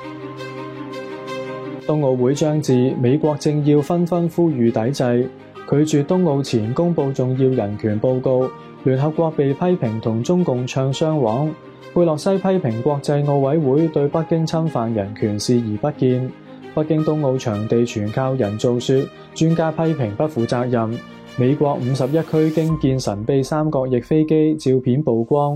冬奧會將至，美國政要紛紛呼籲抵制，拒絕冬奧前公佈重要人權報告。聯合國被批評同中共唱雙簧。佩洛西批評國際奧委會對北京侵犯人權視而不見。北京冬奧場地全靠人造雪，專家批評不負責任。美國51區驚見神秘三角翼飛機，照片曝光。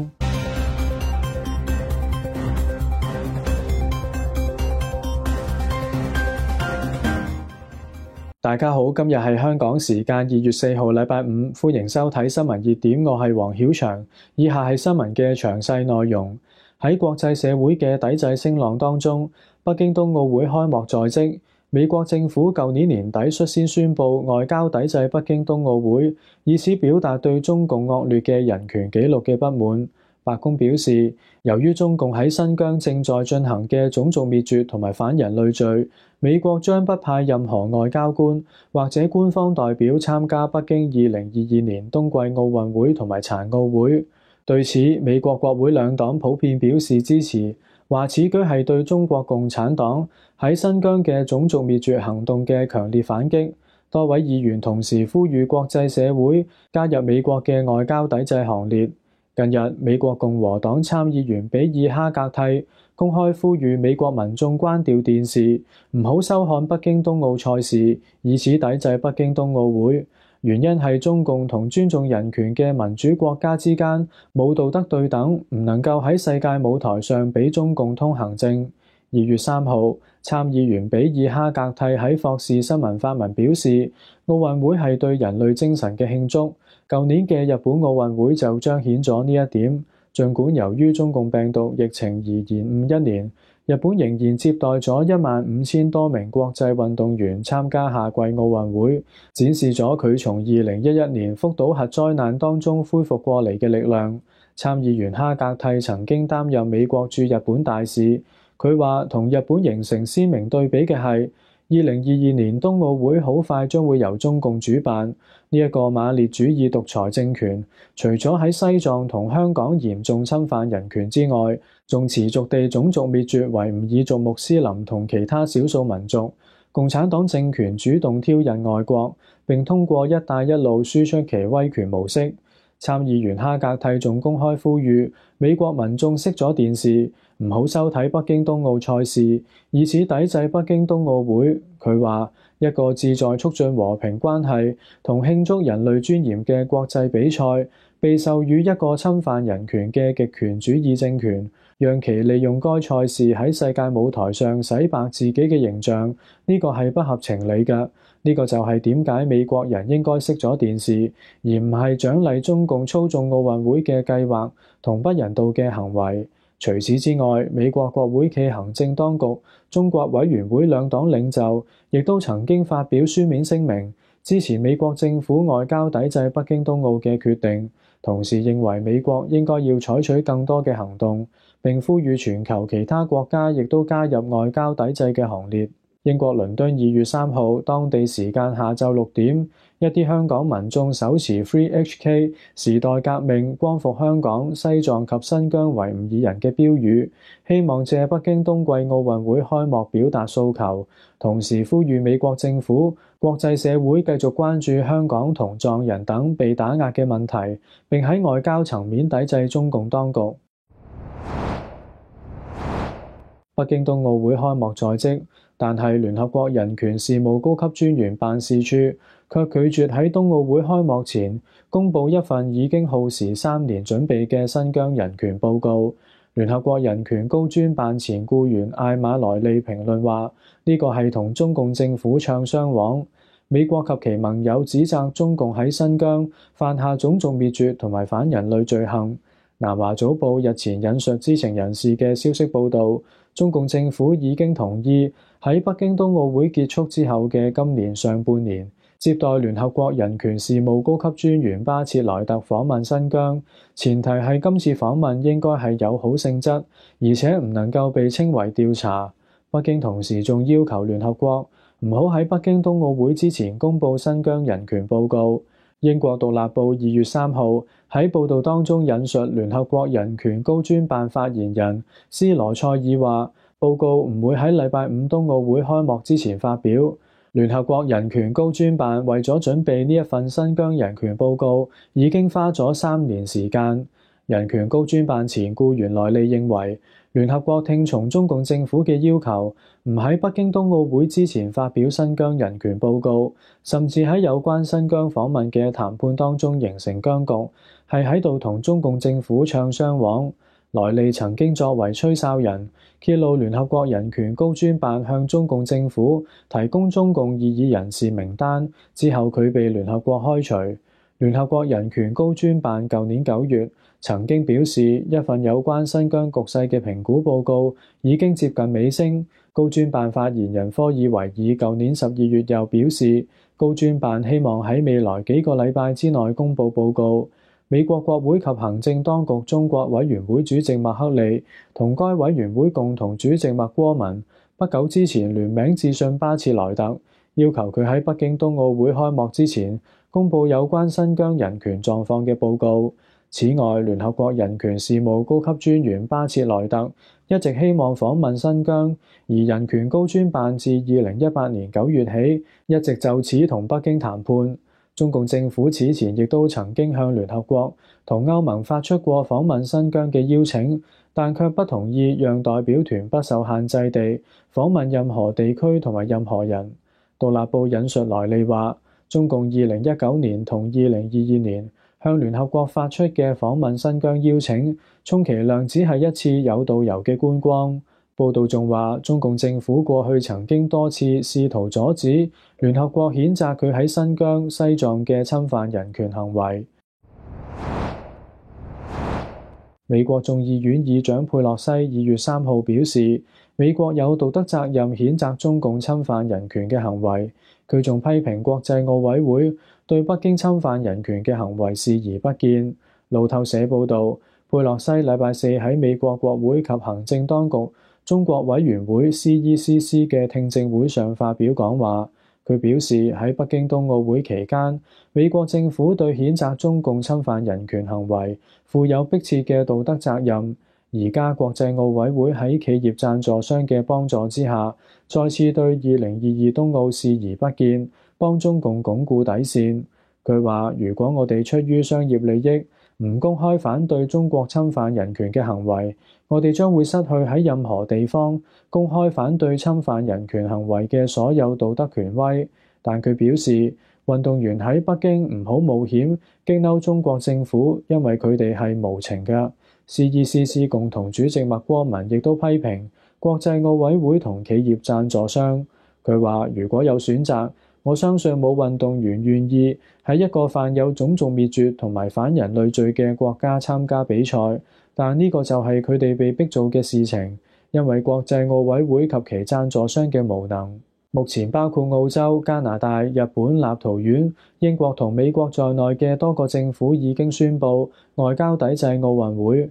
大家好，今日係香港時間2月4號禮拜五，歡迎收睇新聞熱點，我係黃曉翔。以下係新聞嘅詳細內容。喺國際社會嘅抵制聲浪當中，北京冬奧會開幕在即。美國政府舊年年底率先宣布外交抵制北京冬奧會，以此表達對中共惡劣嘅人權紀錄嘅不滿。白宮表示，由於中共喺新疆正在進行嘅種族滅絕同埋反人類罪，美國將不派任何外交官或者官方代表參加北京2022年冬季奧運會同埋殘奧會。對此，美國國會兩黨普遍表示支持，話此舉係對中國共產黨喺新疆嘅種族滅絕行動嘅強烈反擊。多位議員同時呼籲國際社會加入美國嘅外交抵制行列。近日，美國共和黨參議員比爾哈格蒂公開呼籲美國民眾關掉電視，唔好收看北京冬奧賽事，以此抵制北京冬奧會。原因係中共同尊重人權嘅民主國家之間冇道德對等，唔能夠喺世界舞台上俾中共通行證。2月3號，參議員比爾哈格蒂喺霍士新聞發文表示，奧運會係對人類精神嘅慶祝。舊年嘅日本奧運會就彰顯咗呢一點。儘管由於中共病毒疫情而延誤1年，日本仍然接待咗15000多名國際運動員參加夏季奧運會，展示咗佢從2011年福島核災難當中恢復過嚟嘅力量。參議員哈格蒂曾經擔任美國駐日本大使，佢話同日本形成鮮明對比嘅係2022年冬奧會好快將會由中共主辦。呢一個馬列主義獨裁政權，除咗喺西藏同香港嚴重侵犯人權之外，仲持續地種族滅絕維吾爾族穆斯林同其他少數民族。共產黨政權主動挑釁外國，並通過一帶一路輸出其威權模式。參議員哈格蒂仲公開呼籲美國民眾熄咗電視，唔好收睇北京冬奧賽事，以此抵制北京冬奧會。佢話，一個志在促進和平關係同慶祝人類尊嚴嘅國際比賽，被授予一個侵犯人權嘅極權主義政權，讓其利用該賽事喺世界舞台上洗白自己嘅形象，呢個係不合情理嘅。呢個就係點解美國人應該熄咗電視，而唔係獎勵中共操縱奧運會嘅計劃同不人道嘅行為。除此之外，美國國會暨行政當局、中國委員會兩黨領袖亦都曾經發表書面聲明，支持美國政府外交抵制北京冬奧嘅決定，同時認為美國應該要採取更多嘅行動，並呼籲全球其他國家亦都加入外交抵制嘅行列。英國倫敦2月3號，當地時間下晝6點，一啲香港民眾手持 Free HK、時代革命、光復香港、西藏及新疆維吾爾人嘅標語，希望借北京冬季奧運會開幕表達訴求，同時呼籲美國政府、國際社會繼續關注香港同藏人等被打壓嘅問題，並喺外交層面抵制中共當局。北京冬奧會開幕在即，但係聯合國人權事務高級專員辦事處卻拒絕喺冬奧會開幕前公佈一份已經耗時3年準備嘅新疆人權報告。聯合國人權高專辦前僱員艾馬萊利評論話：呢個係同中共政府唱雙簧。美國及其盟友指責中共喺新疆犯下種族滅絕同埋反人類罪行。南華早報日前引述知情人士嘅消息報導，中共政府已經同意喺北京冬奧會結束之後嘅今年上半年，接待聯合國人權事務高級專員巴切萊特訪問新疆，前提係今次訪問應該係友好性質，而且唔能夠被稱為調查。北京同時仲要求聯合國唔好喺北京冬奧會之前公佈新疆人權報告。英國獨立報2月3號喺報導當中引述聯合國人權高專辦發言人斯羅塞爾話： 報告唔會喺禮拜五冬奧會開幕之前發表。聯合國人權高專辦為咗準備呢一份新疆人權報告，已經花咗3年時間。人權高專辦前僱員萊利認為，聯合國聽從中共政府嘅要求，唔喺北京冬奧會之前發表新疆人權報告，甚至喺有關新疆訪問嘅談判當中形成僵局，係喺度同中共政府唱雙簧。萊利曾經作為吹哨人，揭露聯合國人權高專辦向中共政府提供中共異議人士名單，之後佢被聯合國開除。聯合國人權高專辦舊年9月曾經表示，一份有關新疆局勢嘅評估報告已經接近尾聲。高專辦發言人科爾維爾舊年12月又表示，高專辦希望喺未來幾個禮拜之內公佈報告。美國國會及行政當局中國委員會主席麥克利同該委員會共同主席麥戈文不久之前聯名致信巴切萊特，要求佢喺北京冬奧會開幕之前公佈有關新疆人權狀況嘅報告。此外，聯合國人權事務高級專員巴切萊特一直希望訪問新疆，而人權高專辦自2018年9月起一直就此同北京談判。中共政府此前亦都曾經向聯合國同歐盟發出過訪問新疆嘅邀請，但卻不同意讓代表團不受限制地訪問任何地區同埋任何人。獨立報引述萊利話，中共2019年同2022年向聯合國發出嘅訪問新疆邀請，充其量只係一次有導遊嘅觀光。報道仲話，中共政府過去曾經多次試圖阻止聯合國譴責佢喺新疆、西藏嘅侵犯人權行為。美國眾議院議長佩洛西2月3號表示，美國有道德責任譴責中共侵犯人權嘅行為。佢仲批評國際奧委會對北京侵犯人權嘅行為視而不見。路透社報導，佩洛西禮拜四喺美國國會及行政當局中國委員會 CECC 嘅聽證會上發表講話。佢表示，喺北京冬奧會期間，美國政府對譴責中共侵犯人權行為負有迫切嘅道德責任。而家國際奧委會喺企業贊助商嘅幫助之下，再次對2022冬奧視而不見，幫中共鞏固底線。佢話，如果我哋出於商業利益，唔公開反對中國侵犯人權嘅行為，我哋將會失去喺任何地方公開反對侵犯人權行為嘅所有道德權威。但佢表示，運動員喺北京唔好冒險激嬲中國政府，因為佢哋係無情嘅。CECC 共同主席麥戈文亦都批評國際奧委會同企業贊助商。佢話，如果有選擇，我相信冇運動員願意喺一個犯有種族滅絕同埋反人類罪嘅國家參加比賽，但呢個就係佢哋被逼做嘅事情，因為國際奧委會及其贊助商嘅無能。目前包括澳洲、加拿大、日本、立陶宛、英國同美國在內嘅多個政府已經宣布外交抵制奧運會。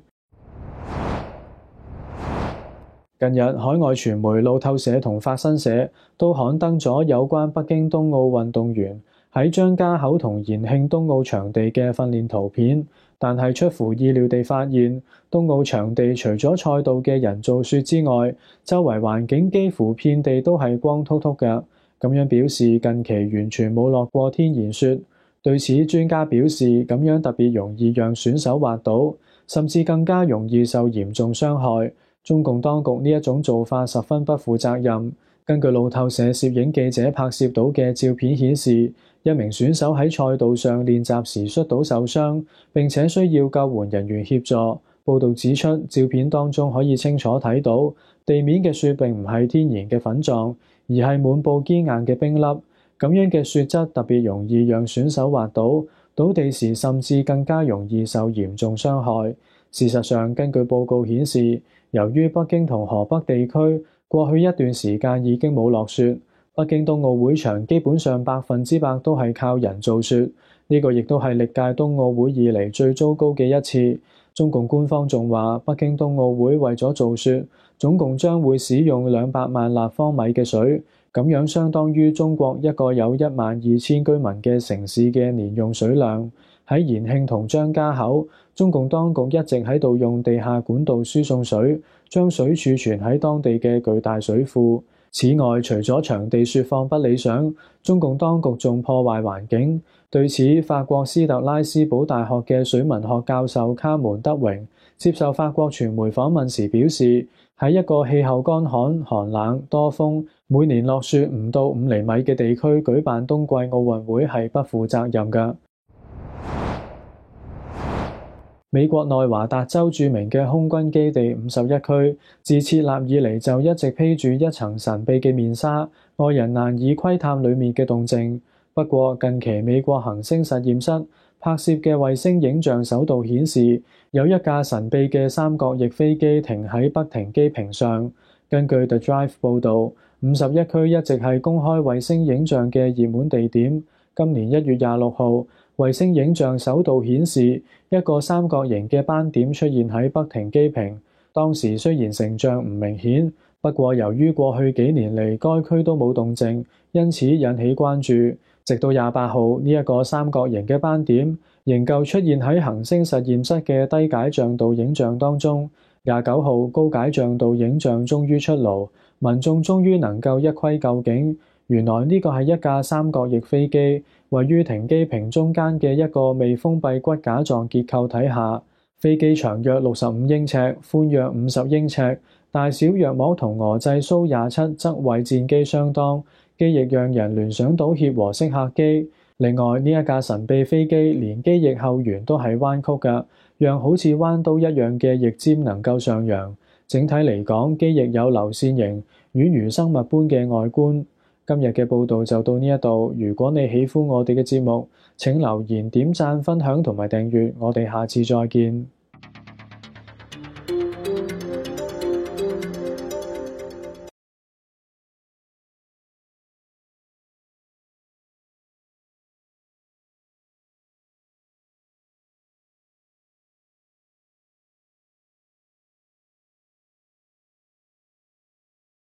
近日，海外傳媒路透社同法新社都刊登咗有關北京冬奧運動員喺張家口同延慶冬奧場地嘅訓練圖片，但係出乎意料地發現，冬奧場地除咗賽道嘅人造雪之外，周圍環境幾乎遍地都係光禿禿嘅，咁樣表示近期完全冇落過天然雪。對此，專家表示，咁樣特別容易讓選手滑倒，甚至更加容易受嚴重傷害。中共當局呢一種做法十分不負責任。根據路透社攝影記者拍攝到嘅照片顯示，一名選手喺賽道上練習時摔倒受傷，並且需要救援人員協助。報導指出，照片當中可以清楚睇到地面嘅雪並唔係天然嘅粉狀，而係滿布堅硬嘅冰粒。咁樣嘅雪質特別容易讓選手滑倒，倒地時甚至更加容易受嚴重傷害。事實上，根據報告顯示，由於北京同河北地區過去一段時間已經冇落雪，北京冬奧會場基本上100%都係靠人造雪。呢個亦都係歷屆冬奧會以嚟最糟糕嘅一次。中共官方仲話，北京冬奧會為咗造雪，總共將會使用200萬立方米嘅水，咁樣相當於中國一個有12000居民嘅城市嘅年用水量。喺延慶同張家口， 中共當局一直喺度用地下管道輸送水，將水儲存喺當地嘅巨大水庫。此外，除咗場地設放不理想，中共當局仲破壞環境。對此，法國斯特拉斯堡大學嘅水文學教授卡門德榮接受法國傳媒訪問時表示，喺一個氣候乾旱、寒冷、多風、每年落雪唔到5厘米嘅地區舉辦冬季奧運會係不負責任嘅。美國內華達州著名嘅空軍基地51區，自設立以嚟就一直披住一層神秘嘅面紗，外人難以窺探裡面嘅動靜。不過近期美國恒星實驗室拍攝嘅衛星影像首度顯示，有一架神秘嘅三角翼飛機停喺北停機坪上。根據 The Drive 報導，51區一直係公開衛星影像嘅熱門地點。今年1月26號，衛星影像首度顯示一個三角形嘅斑點出現喺北停機坪。當時雖然成像唔明顯，不過由於過去幾年嚟該區都冇動靜，因此引起關注。直到28號，呢一個三角形嘅斑點仍舊出現喺恒星實驗室嘅低解像度影像當中。29號，高解像度影像終於出爐，民眾終於能夠一窺究竟。原來呢個係一架三角翼飛機，位於停機坪中間嘅一個未封閉骨架狀結構體下。飛機長約65英尺，寬約50英尺，大小約莫同俄製蘇27側位戰機相當，機翼讓人聯想到協和式客機。另外，呢一架神秘飛機連機翼後緣都係彎曲嘅，讓好似彎刀一樣嘅翼尖能夠上揚。整體嚟講，機翼有流線型，宛如生物般嘅外觀。今日嘅報道就到呢一度。如果你喜歡我哋嘅節目，請留言、點讚、分享同埋訂閱。我哋下次再見。